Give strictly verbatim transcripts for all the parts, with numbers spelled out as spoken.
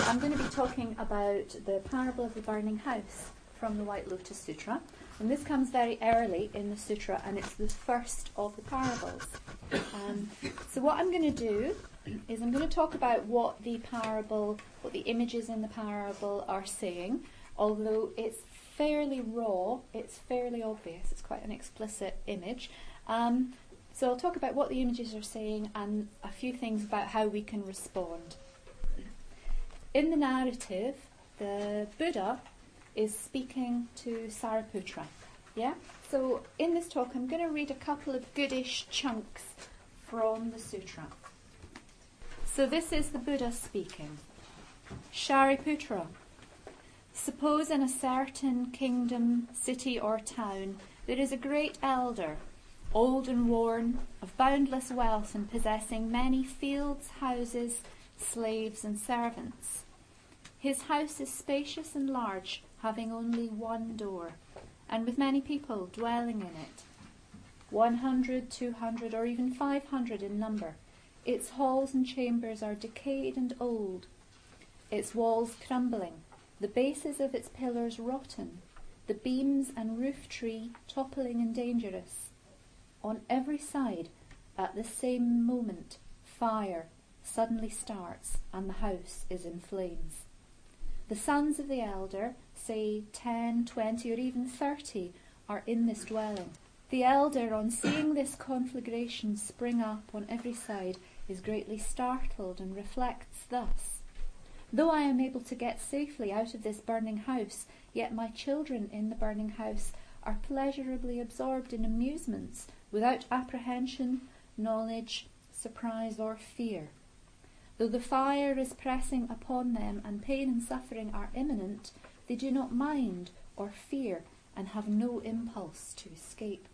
I'm going to be talking about the parable of the burning house from the White Lotus Sutra. And this comes very early in the sutra, and it's the first of the parables. Um, so what I'm going to do is I'm going to talk about what the parable, what the images in the parable are saying. Although it's fairly raw, it's fairly obvious, it's quite an explicit image. Um, so I'll talk about what the images are saying and a few things about how we can respond. In the narrative, the Buddha is speaking to Sariputra. Yeah? So in this talk I'm going to read a couple of goodish chunks from the sutra. So this is the Buddha speaking. Shariputra, suppose in a certain kingdom, city or town there is a great elder, old and worn, of boundless wealth and possessing many fields, houses, slaves and servants. His house is spacious and large, having only one door, and with many people dwelling in it. One hundred, two hundred, or even five hundred in number. Its halls and chambers are decayed and old, its walls crumbling, the bases of its pillars rotten, the beams and roof tree toppling and dangerous. On every side, at the same moment, fire suddenly starts, and the house is in flames. The sons of the elder, say ten, twenty, or even thirty, are in this dwelling. The elder, on seeing this conflagration spring up on every side, is greatly startled and reflects thus: though I am able to get safely out of this burning house, yet my children in the burning house are pleasurably absorbed in amusements, without apprehension, knowledge, surprise, or fear. Though the fire is pressing upon them and pain and suffering are imminent, they do not mind or fear and have no impulse to escape.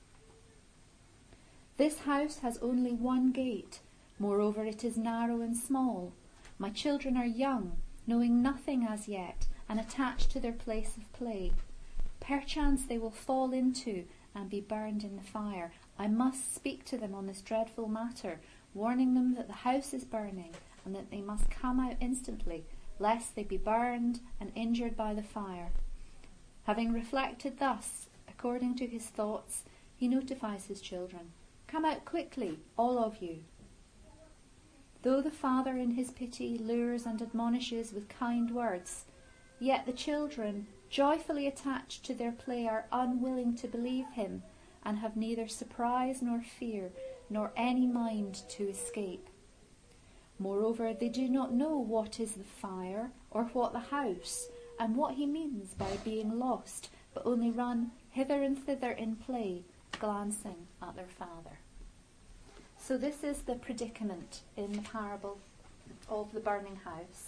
This house has only one gate. Moreover, it is narrow and small. My children are young, knowing nothing as yet, and attached to their place of play. Perchance they will fall into and be burned in the fire. I must speak to them on this dreadful matter, warning them that the house is burning, and that they must come out instantly, lest they be burned and injured by the fire. Having reflected thus, according to his thoughts, he notifies his children, come out quickly, all of you. Though the father in his pity lures and admonishes with kind words, yet the children, joyfully attached to their play, are unwilling to believe him, and have neither surprise nor fear, nor any mind to escape. Moreover, they do not know what is the fire, or what the house, and what he means by being lost, but only run hither and thither in play, glancing at their father. So this is the predicament in the parable of the burning house.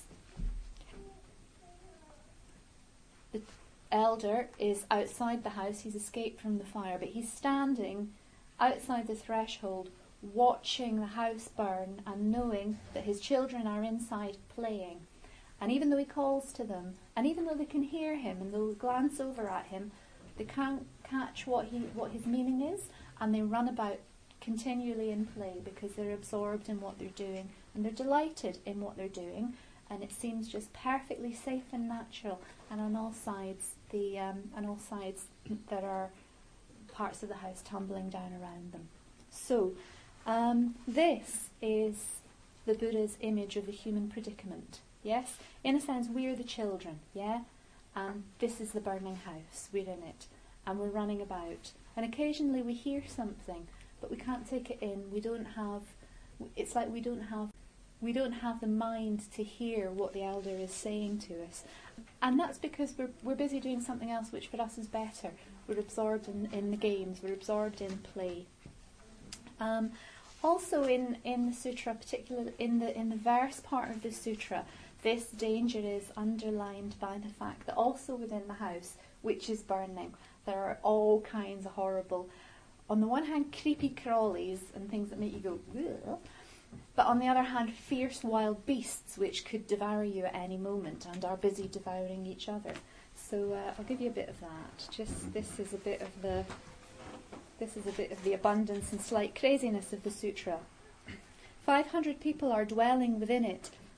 The elder is outside the house, he's escaped from the fire, but he's standing outside the threshold, watching the house burn and knowing that his children are inside playing. And even though he calls to them, and even though they can hear him and they'll glance over at him, they can't catch what he what his meaning is, and they run about continually in play because they're absorbed in what they're doing and they're delighted in what they're doing, and it seems just perfectly safe and natural. And on all sides, the um, on all sides there are parts of the house tumbling down around them. So um, this is the Buddha's image of the human predicament. Yes, in a sense, we're the children. Yeah, and this is the burning house. We're in it, and we're running about. And occasionally we hear something, but we can't take it in. We don't have. It's like we don't have. We don't have the mind to hear what the elder is saying to us, and that's because we're we're busy doing something else, which for us is better. We're absorbed in, in the games. We're absorbed in play. Um, also, in, in the sutra, particularly in the in the verse part of the sutra, this danger is underlined by the fact that also within the house, which is burning, there are all kinds of horrible, on the one hand, creepy crawlies and things that make you go, ugh, but on the other hand, fierce wild beasts which could devour you at any moment and are busy devouring each other. So uh, I'll give you a bit of that. Just this is a bit of the this is a bit of the abundance and slight craziness of the sutra. Five hundred people are dwelling within it,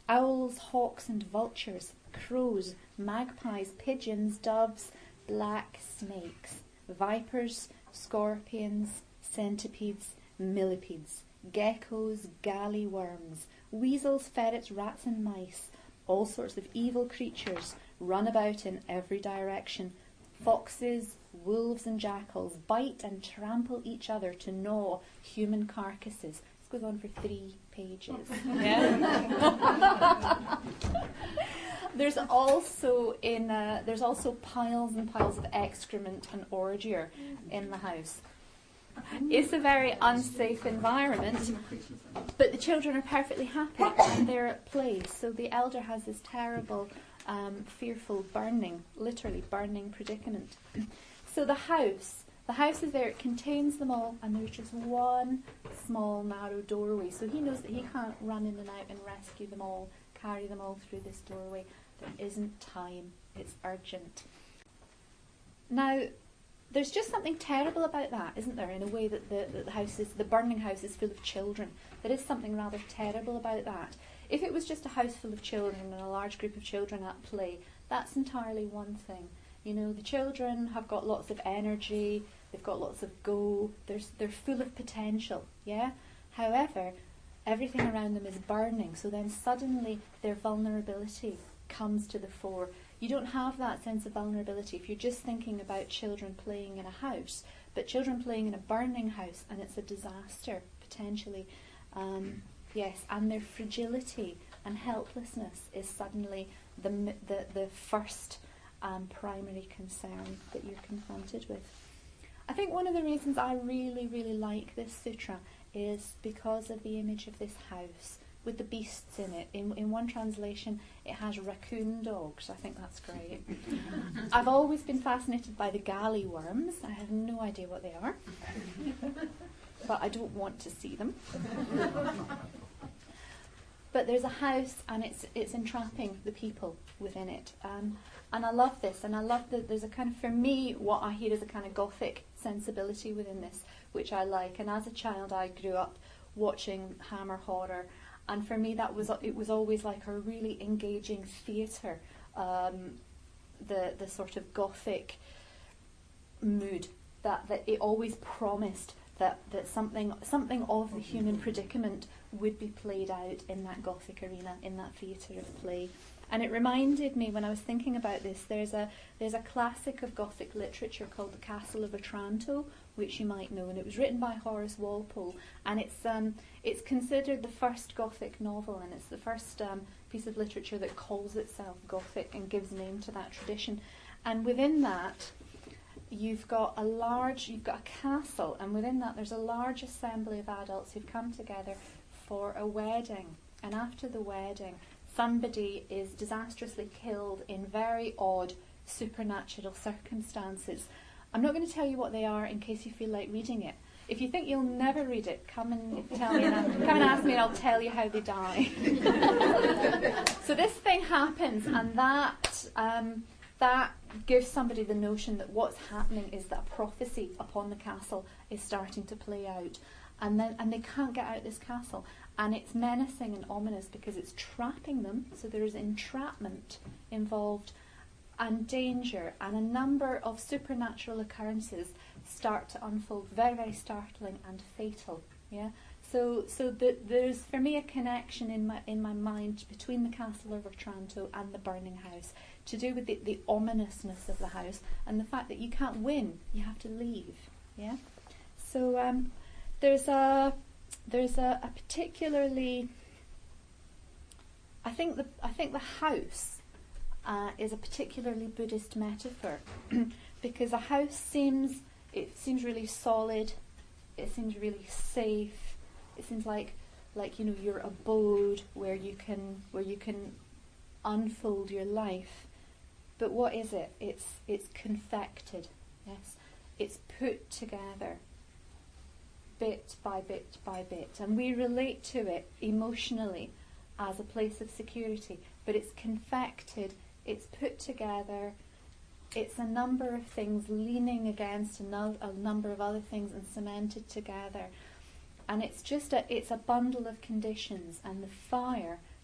owls, hawks and vultures, crows, magpies, pigeons, doves, black snakes, vipers, scorpions, centipedes, millipedes, geckos, galley worms, weasels, ferrets, rats and mice, all sorts of evil creatures run about in every direction. Foxes, wolves and jackals bite and trample each other to gnaw human carcasses. This goes on for three pages. Yeah. There's also in uh, there's also piles and piles of excrement and ordure in the house. It's a very unsafe environment, but the children are perfectly happy and they're at play. So the elder has this terrible, um, fearful burning, literally burning predicament. So the house, the house is there, it contains them all, and there's just one small narrow doorway. So he knows that he can't run in and out and rescue them all, carry them all through this doorway. There isn't time, it's urgent. Now, there's just something terrible about that, isn't there, in a way that the, that the house is, the burning house is full of children. There is something rather terrible about that. If it was just a house full of children and a large group of children at play, that's entirely one thing. You know, the children have got lots of energy, they've got lots of go, they're, they're full of potential, yeah? However, everything around them is burning, so then suddenly their vulnerability comes to the fore. You don't have that sense of vulnerability if you're just thinking about children playing in a house, but children playing in a burning house, and it's a disaster, potentially. Um, yes, and their fragility and helplessness is suddenly the, the, the first um, primary concern that you're confronted with. I think one of the reasons I really, really like this sutra is because of the image of this house with the beasts in it. In, in one translation, it has raccoon dogs. I think that's great. I've always been fascinated by the galley worms. I have no idea what they are, but I don't want to see them. But there's a house, and it's it's entrapping the people within it. Um, and I love this, and I love that there's a kind of, for me, what I hear is a kind of Gothic sensibility within this, which I like. And as a child, I grew up watching Hammer horror. And for me, that was it was always like a really engaging theatre, um, the the sort of Gothic mood that, that it always promised that, that something something of the human predicament would be played out in that Gothic arena, in that theatre of play. And it reminded me, when I was thinking about this, there's a there's a classic of Gothic literature called The Castle of Otranto, which you might know, and it was written by Horace Walpole, and it's um it's considered the first Gothic novel, and it's the first um, piece of literature that calls itself Gothic and gives name to that tradition. And within that, you've got a large, you've got a castle, and within that there's a large assembly of adults who've come together for a wedding. And after the wedding, somebody is disastrously killed in very odd supernatural circumstances. I'm not going to tell you what they are in case you feel like reading it. If you think you'll never read it, come and tell me, and I'll, come and ask me, and I'll tell you how they die. So this thing happens, and that um, that gives somebody the notion that what's happening is that prophecy upon the castle is starting to play out, and then and they can't get out this castle, and it's menacing and ominous because it's trapping them. So there is entrapment involved, and danger, and a number of supernatural occurrences start to unfold, very, very startling and fatal. Yeah. So, so the, there's for me a connection in my in my mind between the Castle of Otranto and the burning house, to do with the, the ominousness of the house and the fact that you can't win, you have to leave. Yeah. So um, there's a there's a, a particularly, I think the I think the house uh, is a particularly Buddhist metaphor because a house seems it seems really solid, it seems really safe, it seems like like you know your abode where you can where you can unfold your life. But what is it? It's it's confected. Yes, it's put together, bit by bit by bit, and we relate to it emotionally as a place of security. But it's confected. It's put together. It's a number of things leaning against another, a number of other things and cemented together. And it's just a, it's a bundle of conditions, and the fire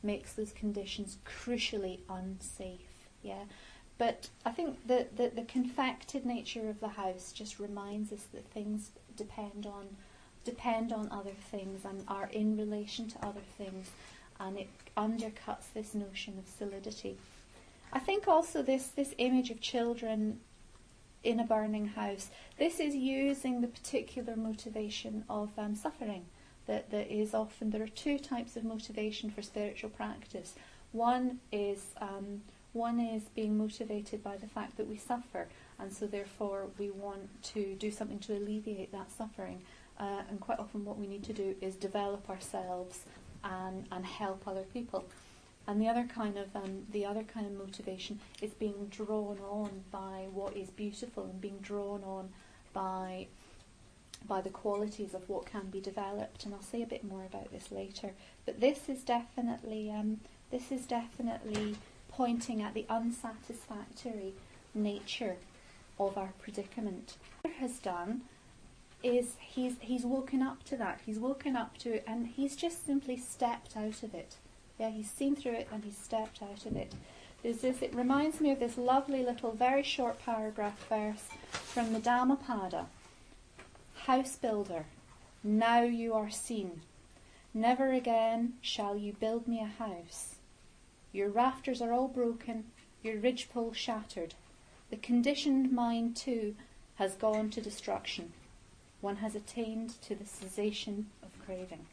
makes those conditions crucially unsafe. Yeah, but I think that the, the confected nature of the house just reminds us that things depend on depend on other things and are in relation to other things, and it undercuts this notion of solidity. I think also this this image of children in a burning house, this is using the particular motivation of um, suffering. That, that is often, there are two types of motivation for spiritual practice. One is um, one is being motivated by the fact that we suffer, and so therefore we want to do something to alleviate that suffering. Uh, and quite often what we need to do is develop ourselves and, and help other people. And the other kind of um, the other kind of motivation is being drawn on by what is beautiful and being drawn on by by the qualities of what can be developed. And I'll say a bit more about this later. But this is definitely um, this is definitely pointing at the unsatisfactory nature of our predicament. What he has done is he's he's woken up to that. He's woken up to it, and he's just simply stepped out of it. Yeah, he's seen through it and he's stepped out of it. There's this, it reminds me of this lovely little, very short paragraph verse from the Dhammapada. House builder, now you are seen. Never again shall you build me a house. Your rafters are all broken, your ridgepole shattered. The conditioned mind too has gone to destruction. One has attained to the cessation of craving.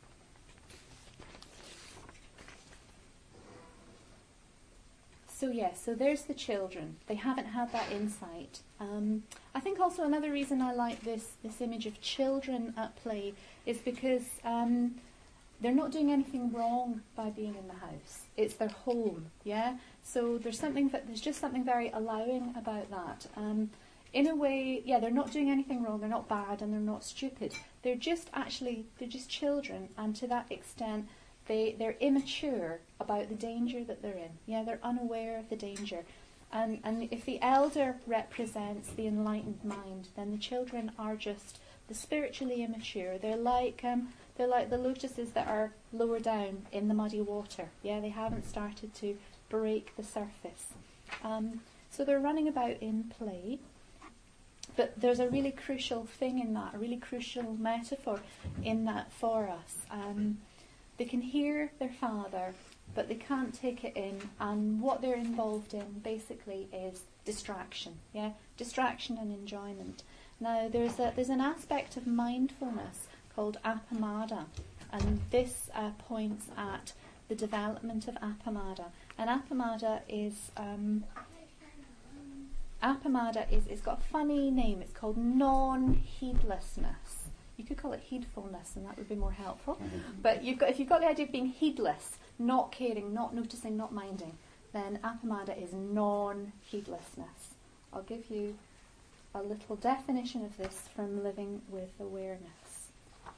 So yes, so there's the children. They haven't had that insight. Um, I think also another reason I like this this image of children at play is because um, they're not doing anything wrong by being in the house. It's their home, yeah. So there's something that there's just something very allowing about that. Um, in a way, yeah, they're not doing anything wrong. They're not bad and they're not stupid. They're just actually they're just children, and to that extent, They, they're immature about the danger that they're in. Yeah, they're unaware of the danger. And, and if the elder represents the enlightened mind, then the children are just the spiritually immature. They're like um, they're like the lotuses that are lower down in the muddy water. Yeah, they haven't started to break the surface. Um, so they're running about in play. But there's a really crucial thing in that, a really crucial metaphor in that for us. Um, They can hear their father, but they can't take it in, and what they're involved in basically is distraction, yeah, distraction and enjoyment. Now, there's a, there's an aspect of mindfulness called appamada, and this uh, points at the development of appamada. And appamada is um, appamada is it's got a funny name. It's called non-heedlessness. You could call it heedfulness, and that would be more helpful. Mm-hmm. But you've got, if you've got the idea of being heedless, not caring, not noticing, not minding, then appamada is non-heedlessness. I'll give you a little definition of this from Living with Awareness.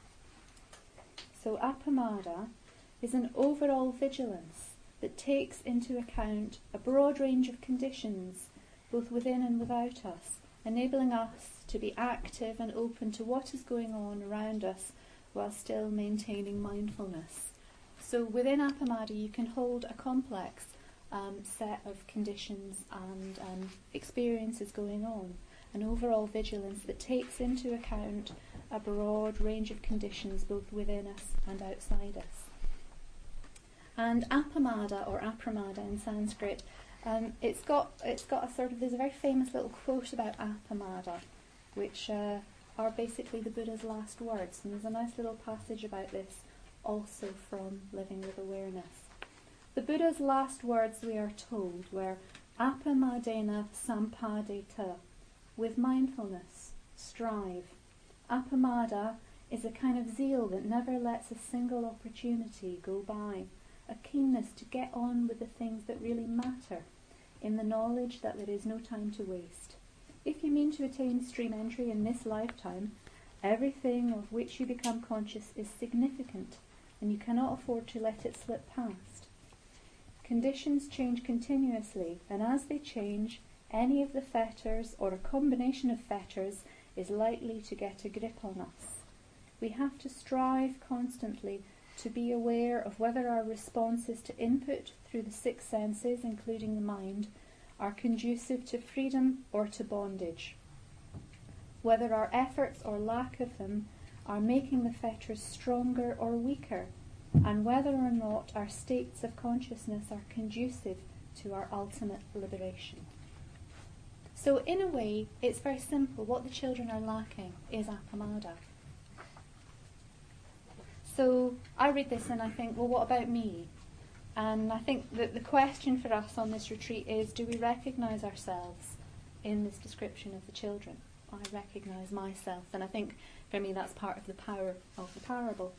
So appamada is an overall vigilance that takes into account a broad range of conditions, both within and without us, enabling us to be active and open to what is going on around us while still maintaining mindfulness. So within appamada you can hold a complex um, set of conditions and um, experiences going on, an overall vigilance that takes into account a broad range of conditions both within us and outside us. And appamada, or apramada in Sanskrit, um, it's got it's got a sort of, there's a very famous little quote about appamada, which uh, are basically the Buddha's last words. And there's a nice little passage about this also from Living with Awareness. The Buddha's last words, we are told, were appamadena sampadeta, with mindfulness, strive. Appamada is a kind of zeal that never lets a single opportunity go by, a keenness to get on with the things that really matter, in the knowledge that there is no time to waste. If you mean to attain stream entry in this lifetime, everything of which you become conscious is significant, and you cannot afford to let it slip past. Conditions change continuously, and as they change, any of the fetters, or a combination of fetters, is likely to get a grip on us. We have to strive constantly to be aware of whether our responses to input through the six senses, including the mind, are conducive to freedom or to bondage, whether our efforts or lack of them are making the fetters stronger or weaker, and whether or not our states of consciousness are conducive to our ultimate liberation. So in a way, it's very simple. What the children are lacking is appamada. So I read this and I think, well, what about me? And I think that the question for us on this retreat is, do we recognise ourselves in this description of the children? I recognise myself, and I think for me that's part of the power of the parable.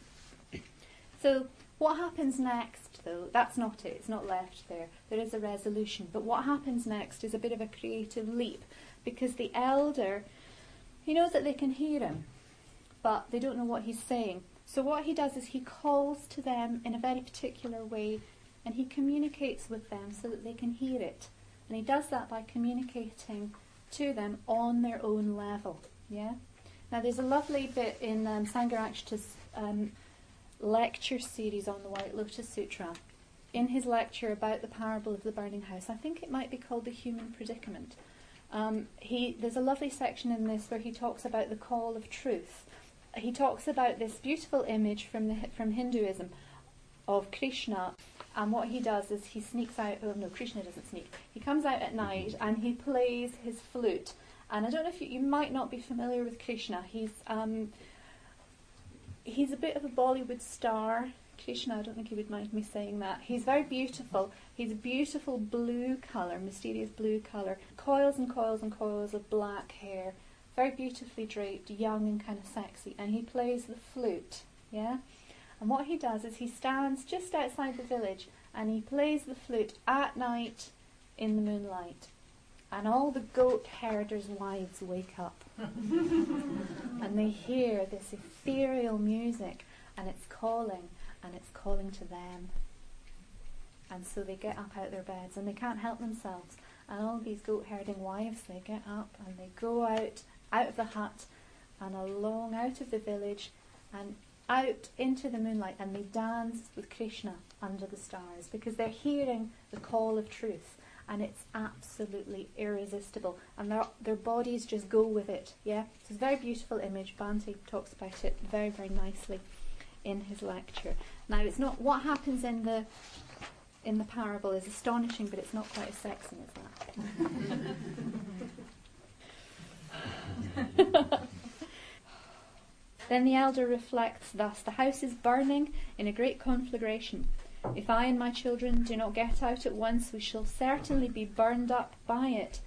So what happens next, though? That's not it. It's not left there. There is a resolution. But what happens next is a bit of a creative leap, because the elder, he knows that they can hear him, but they don't know what he's saying. So what he does is he calls to them in a very particular way, and he communicates with them so that they can hear it. And he does that by communicating to them on their own level. Yeah. Now there's a lovely bit in um, Sangharakshita's um, lecture series on the White Lotus Sutra. In his lecture about the parable of the burning house, I think it might be called the human predicament. Um, he there's a lovely section in this where he talks about the call of truth. He talks about this beautiful image from the from Hinduism of Krishna, and what he does is he sneaks out. Oh no, Krishna doesn't sneak. He comes out at night and he plays his flute. And I don't know if you, you might not be familiar with Krishna. He's um, he's a bit of a Bollywood star. Krishna, I don't think he would mind me saying that. He's very beautiful. He's a beautiful blue colour, mysterious blue colour, coils and coils and coils of black hair. Very beautifully draped, young and kind of sexy, and he plays the flute, yeah? And what he does is he stands just outside the village and he plays the flute at night in the moonlight. And all the goat herders' wives wake up and they hear this ethereal music, and it's calling, and it's calling to them. And so they get up out of their beds and they can't help themselves. And all these goat herding wives, they get up and they go out out of the hut and along out of the village and out into the moonlight, and they dance with Krishna under the stars, because they're hearing the call of truth, and it's absolutely irresistible, and their, their bodies just go with it. Yeah, it's a very beautiful image. Bhante talks about it very, very nicely in his lecture. Now, it's not what happens in the in the parable is astonishing, but it's not quite as sexy as that. Then the elder reflects thus: the house is burning in a great conflagration. If I and my children do not get out at once, we shall certainly be burned up by it.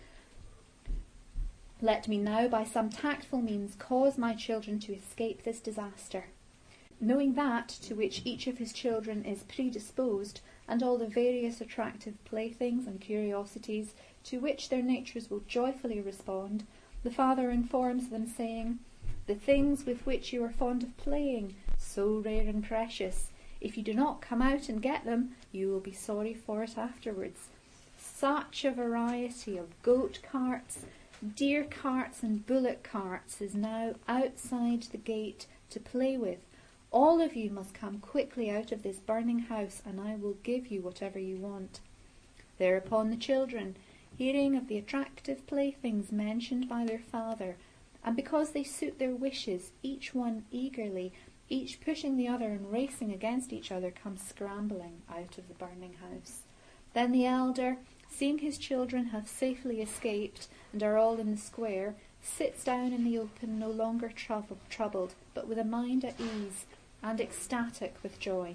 Let me now, by some tactful means, cause my children to escape this disaster. Knowing that to which each of his children is predisposed, and all the various attractive playthings and curiosities to which their natures will joyfully respond, the father informs them, saying, the things with which you are fond of playing, so rare and precious, if you do not come out and get them, you will be sorry for it afterwards. Such a variety of goat carts, deer carts and bullock carts is now outside the gate to play with. All of you must come quickly out of this burning house, and I will give you whatever you want. Thereupon the children, hearing of the attractive playthings mentioned by their father, and because they suit their wishes, each one eagerly, each pushing the other and racing against each other, come scrambling out of the burning house. Then the elder, seeing his children have safely escaped and are all in the square, sits down in the open, no longer troubled, troubled, but with a mind at ease and ecstatic with joy.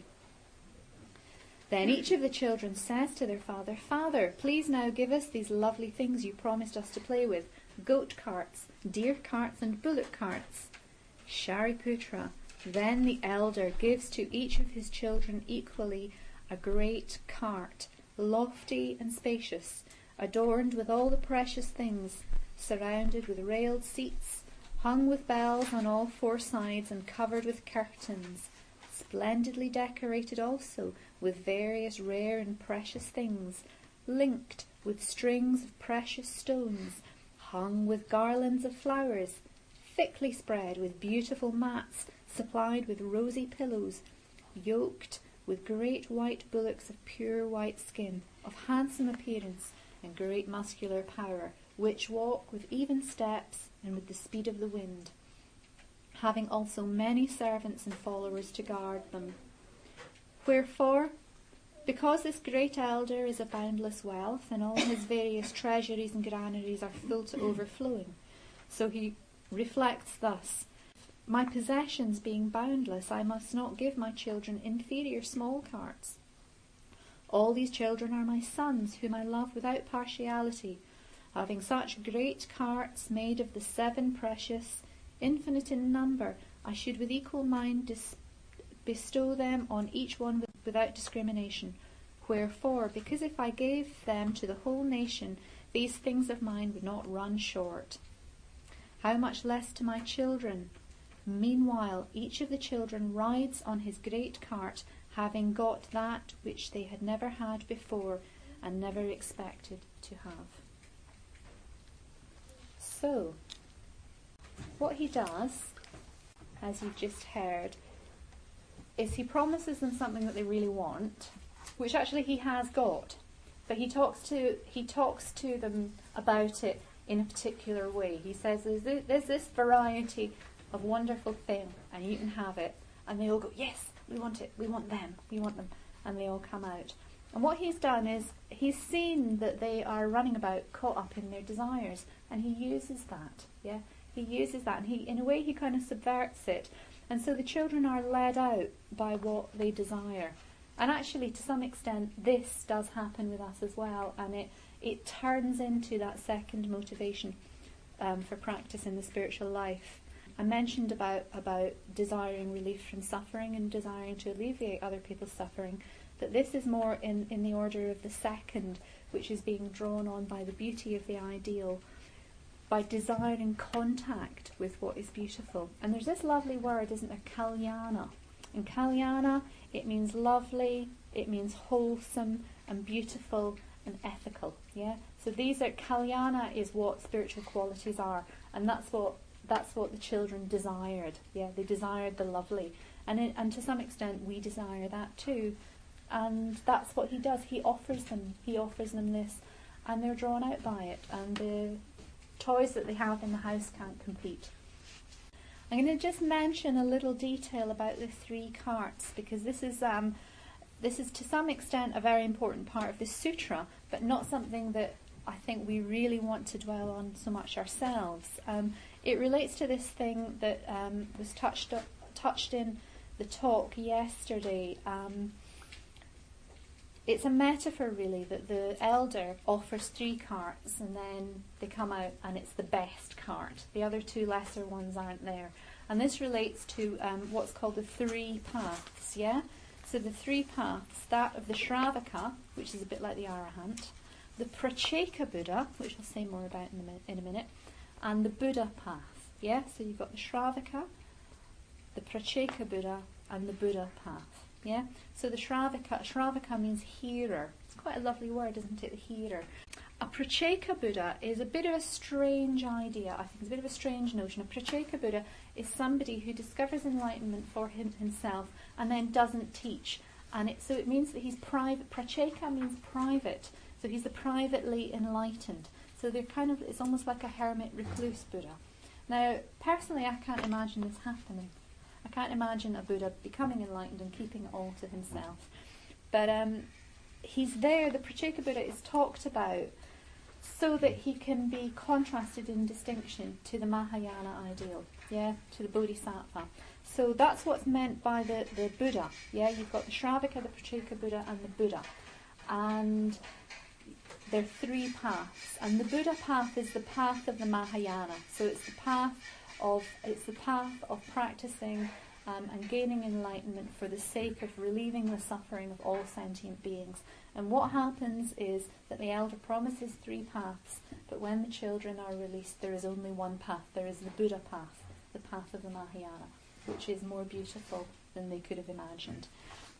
Then each of the children says to their father, Father, please now give us these lovely things you promised us to play with, goat carts, deer carts and bullock carts. Shariputra, then the elder gives to each of his children equally a great cart, lofty and spacious, adorned with all the precious things, surrounded with railed seats, hung with bells on all four sides and covered with curtains, splendidly decorated also with various rare and precious things, linked with strings of precious stones, hung with garlands of flowers, thickly spread with beautiful mats, supplied with rosy pillows, yoked with great white bullocks of pure white skin, of handsome appearance and great muscular power, which walk with even steps and with the speed of the wind, having also many servants and followers to guard them. Wherefore, because this great elder is a boundless wealth, and all his various treasuries and granaries are full to overflowing, so he reflects thus: my possessions being boundless, I must not give my children inferior small carts. All these children are my sons, whom I love without partiality, having such great carts made of the seven precious, infinite in number, I should with equal mind dis- bestow them on each one with, without discrimination. Wherefore, because if I gave them to the whole nation, these things of mine would not run short. How much less to my children? Meanwhile, each of the children rides on his great cart, having got that which they had never had before and never expected to have. So, what he does, as you've just heard, is he promises them something that they really want, which actually he has got, but he talks to he talks to them about it in a particular way. He says there's this, there's this variety of wonderful thing, and you can have it, and they all go, yes, we want it, we want them, we want them, and they all come out. And what he's done is he's seen that they are running about caught up in their desires, and he uses that, yeah, he uses that, and he, in a way, he kind of subverts it. And so the children are led out by what they desire. And actually, to some extent, this does happen with us as well, and it, it turns into that second motivation um, for practice in the spiritual life. I mentioned about, about desiring relief from suffering and desiring to alleviate other people's suffering, that this is more in, in the order of the second, which is being drawn on by the beauty of the ideal, by desiring contact with what is beautiful. And there's this lovely word, isn't there, kalyana. And kalyana, it means lovely, it means wholesome and beautiful and ethical. Yeah. So these are, kalyana is what spiritual qualities are, and that's what that's what the children desired. Yeah, they desired the lovely, and it, and to some extent we desire that too. And that's what he does. He offers them. He offers them this, and they're drawn out by it. And the toys that they have in the house can't compete. I'm going to just mention a little detail about the three carts, because this is um, this is to some extent a very important part of the sutra, but not something that I think we really want to dwell on so much ourselves. Um, it relates to this thing that um, was touched up, touched in the talk yesterday. Um, It's a metaphor, really, that the elder offers three carts and then they come out and it's the best cart. The other two lesser ones aren't there. And this relates to um, what's called the three paths, yeah? So the three paths, that of the Shravaka, which is a bit like the Arahant, the Pratyeka Buddha, which I'll say more about in a, mi- in a minute, and the Buddha path, yeah? So you've got the Shravaka, the Pratyeka Buddha, and the Buddha path. Yeah, so the Shravaka, Shravaka means hearer. It's quite a lovely word, isn't it, the hearer. A Pratyeka Buddha is a bit of a strange idea. I think it's a bit of a strange notion. A Pratyeka Buddha is somebody who discovers enlightenment for him, himself and then doesn't teach. And it, so it means that he's private. Pratyeka means private. So he's the privately enlightened. So they're kind of, it's almost like a hermit recluse Buddha. Now, personally, I can't imagine this happening. I can't imagine a Buddha becoming enlightened and keeping it all to himself. But um, he's there, the Pratyeka Buddha is talked about so that he can be contrasted in distinction to the Mahayana ideal, yeah, to the Bodhisattva. So that's what's meant by the, the Buddha, yeah, you've got the Shravaka, the Pratyeka Buddha and the Buddha. And there are three paths. And the Buddha path is the path of the Mahayana. So it's the path of it's the path of practicing um, and gaining enlightenment for the sake of relieving the suffering of all sentient beings. And what happens is that the elder promises three paths, but when the children are released, there is only one path. There is the Buddha path, the path of the Mahayana, which is more beautiful than they could have imagined.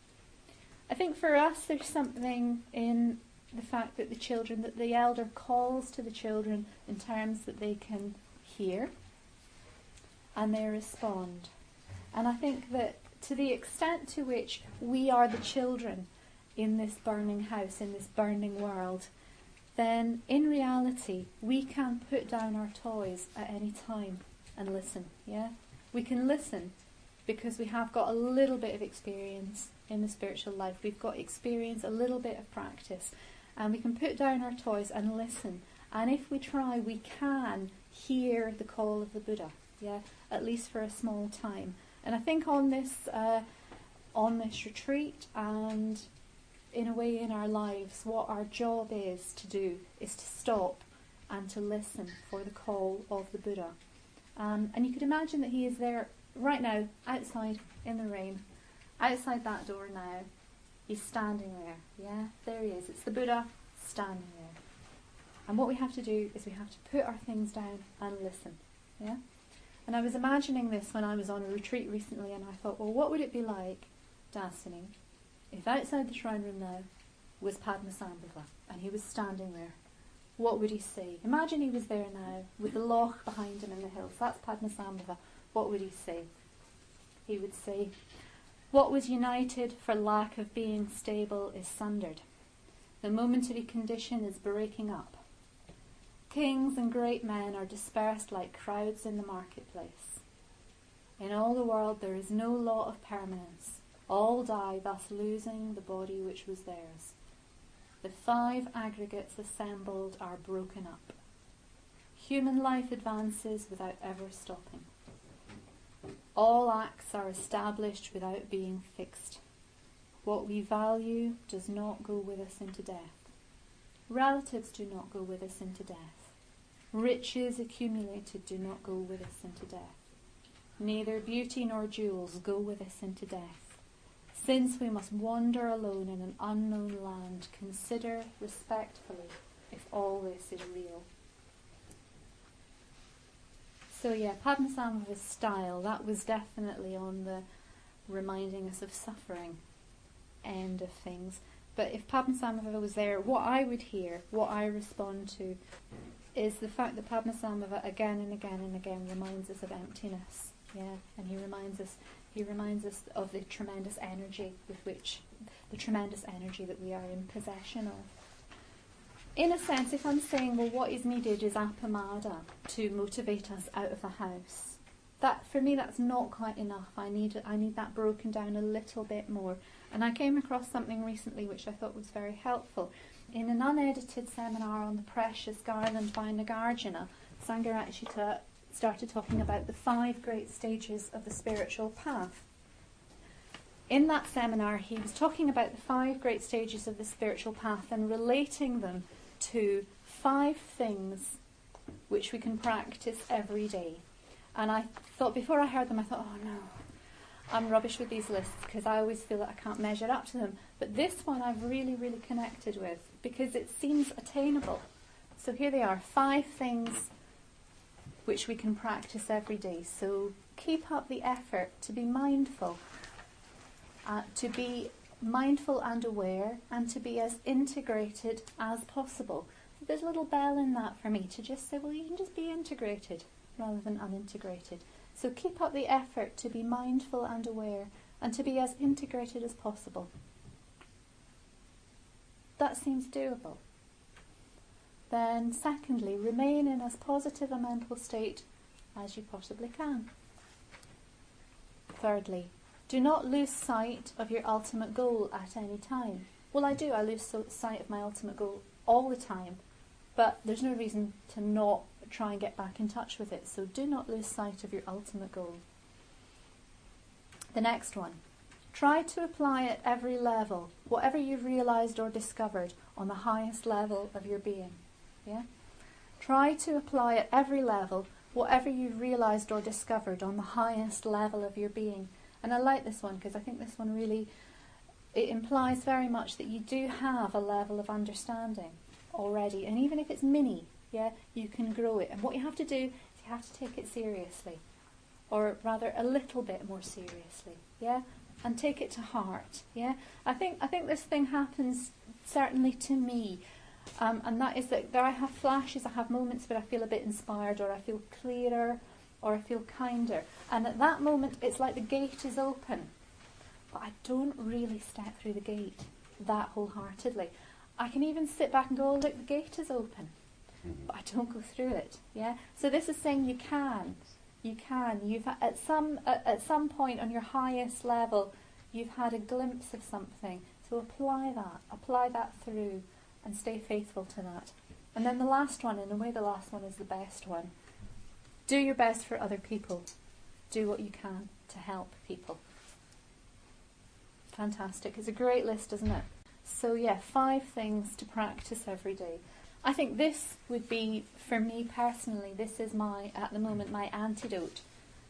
I think for us there's something in the fact that the children, that the elder calls to the children in terms that they can hear, and they respond. And I think that to the extent to which we are the children in this burning house, in this burning world, then in reality we can put down our toys at any time and listen, yeah? We can listen because we have got a little bit of experience in the spiritual life. We've got experience, a little bit of practice, and we can put down our toys and listen. And if we try, we can hear the call of the Buddha, yeah, at least for a small time. And I think on this, uh, on this retreat, and in a way in our lives, what our job is to do is to stop and to listen for the call of the Buddha. Um, and you could imagine that he is there right now, outside in the rain, outside that door now. He's standing there, yeah, there he is. It's the Buddha standing there. And what we have to do is we have to put our things down and listen, yeah. And I was imagining this when I was on a retreat recently, and I thought, well, what would it be like, Dastiny, if outside the shrine room now was Padmasambhava and he was standing there? What would he say? Imagine he was there now with the loch behind him in the hills. That's Padmasambhava. What would he say? He would say, what was united for lack of being stable is sundered. The momentary condition is breaking up. Kings and great men are dispersed like crowds in the marketplace. In all the world there is no law of permanence. All die, thus losing the body which was theirs. The five aggregates assembled are broken up. Human life advances without ever stopping. All acts are established without being fixed. What we value does not go with us into death. Relatives do not go with us into death. Riches accumulated do not go with us into death. Neither beauty nor jewels go with us into death. Since we must wander alone in an unknown land, consider respectfully if all this is real. So yeah, Padmasambhava's style, that was definitely on the reminding us of suffering end of things. But if Padmasambhava was there, what I would hear, what I respond to, is the fact that Padmasambhava again and again and again reminds us of emptiness. Yeah, and he reminds us he reminds us of the tremendous energy with which the tremendous energy that we are in possession of. In a sense, if I'm saying, well, what is needed is appamada to motivate us out of the house. That, for me, that's not quite enough. I need I need that broken down a little bit more. And I came across something recently which I thought was very helpful. In an unedited seminar on the precious garland by Nagarjuna, Sangharakshita started talking about the five great stages of the spiritual path. In that seminar, he was talking about the five great stages of the spiritual path and relating them to five things which we can practice every day. And I thought, before I heard them, I thought, oh no, I'm rubbish with these lists because I always feel that I can't measure up to them. But this one I've really, really connected with because it seems attainable. So here they are, five things which we can practice every day. So keep up the effort to be mindful, uh, to be mindful and aware, and to be as integrated as possible. There's a little bell in that for me to just say, well, you can just be integrated rather than unintegrated. So keep up the effort to be mindful and aware and to be as integrated as possible. That seems doable. Then secondly, remain in as positive a mental state as you possibly can. Thirdly, do not lose sight of your ultimate goal at any time. Well, I do, I lose so- sight of my ultimate goal all the time, but there's no reason to not try and get back in touch with it. So do not lose sight of your ultimate goal. The next one. Try to apply at every level whatever you've realised or discovered on the highest level of your being. Yeah? Try to apply at every level whatever you've realised or discovered on the highest level of your being. And I like this one because I think this one really, it implies very much that you do have a level of understanding already. And even if it's mini, yeah, you can grow it. And what you have to do is you have to take it seriously. Or rather a little bit more seriously. Yeah? And take it to heart. Yeah? I think I think this thing happens certainly to me. Um, and that is that there I have flashes, I have moments where I feel a bit inspired, or I feel clearer, or I feel kinder. And at that moment, it's like the gate is open. but I don't really step through the gate that wholeheartedly. I can even sit back and go, oh, look, the gate is open, but I don't go through it. Yeah. So this is saying you can, you can. You've at some at, at some point on your highest level, you've had a glimpse of something. So apply that, apply that through, and stay faithful to that. And then the last one, in a way, the last one is the best one. Do your best for other people. Do what you can to help people. Fantastic. It's a great list, isn't it? So yeah, five things to practice every day. I think this would be, for me personally, this is my, at the moment, my antidote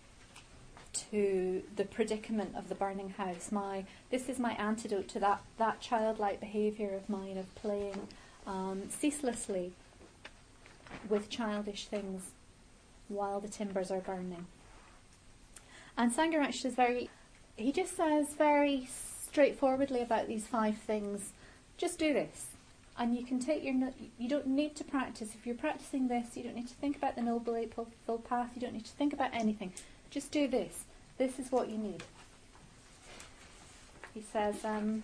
to the predicament of the burning house. My This is my antidote to that, that childlike behaviour of mine of playing um, ceaselessly with childish things while the timbers are burning. And Sangharakshita is very, he just says very straightforwardly about these five things. Just do this. And you can take your, no- you don't need to practice. If you're practicing this, you don't need to think about the Noble Eightfold Path, you don't need to think about anything. Just do this. This is what you need. He says, um,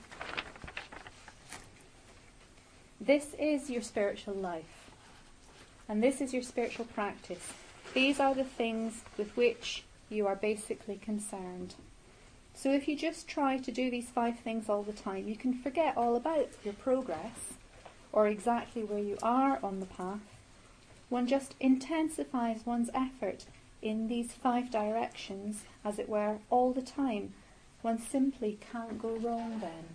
this is your spiritual life. And this is your spiritual practice. These are the things with which you are basically concerned. So if you just try to do these five things all the time, you can forget all about your progress or exactly where you are on the path. One just intensifies one's effort in these five directions, as it were, all the time. One simply can't go wrong then.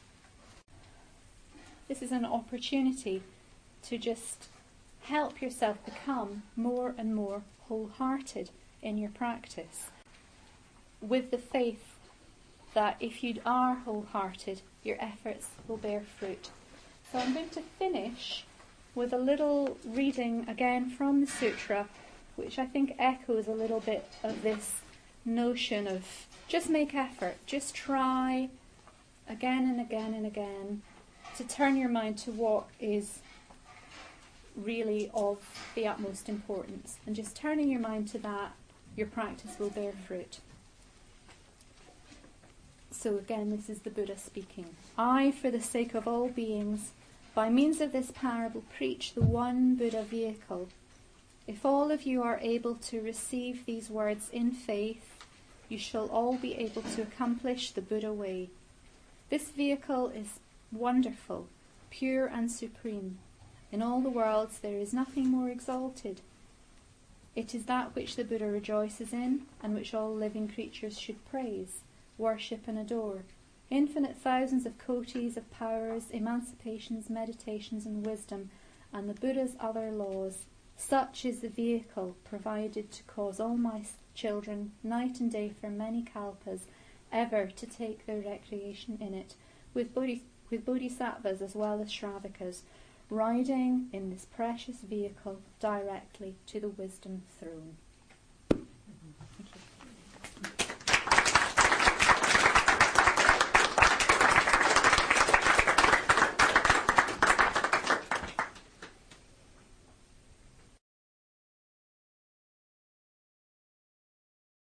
This is an opportunity to just help yourself become more and more wholehearted in your practice, with the faith that if you are wholehearted, your efforts will bear fruit. So I'm going to finish with a little reading again from the sutra, which I think echoes a little bit of this notion of just make effort, just try again and again and again to turn your mind to what is really of the utmost importance. And just turning your mind to that, your practice will bear fruit. So again, this is the Buddha speaking. I, for the sake of all beings, by means of this parable, preach the one Buddha vehicle. If all of you are able to receive these words in faith, you shall all be able to accomplish the Buddha way. This vehicle is wonderful, pure and supreme. In all the worlds there is nothing more exalted. It is that which the Buddha rejoices in, and which all living creatures should praise, worship and adore. Infinite thousands of kotis of powers, emancipations, meditations and wisdom, and the Buddha's other laws. Such is the vehicle provided to cause all my children, night and day for many kalpas, ever to take their recreation in it, with, bodhis- with bodhisattvas as well as shravikas, riding in this precious vehicle directly to the wisdom throne.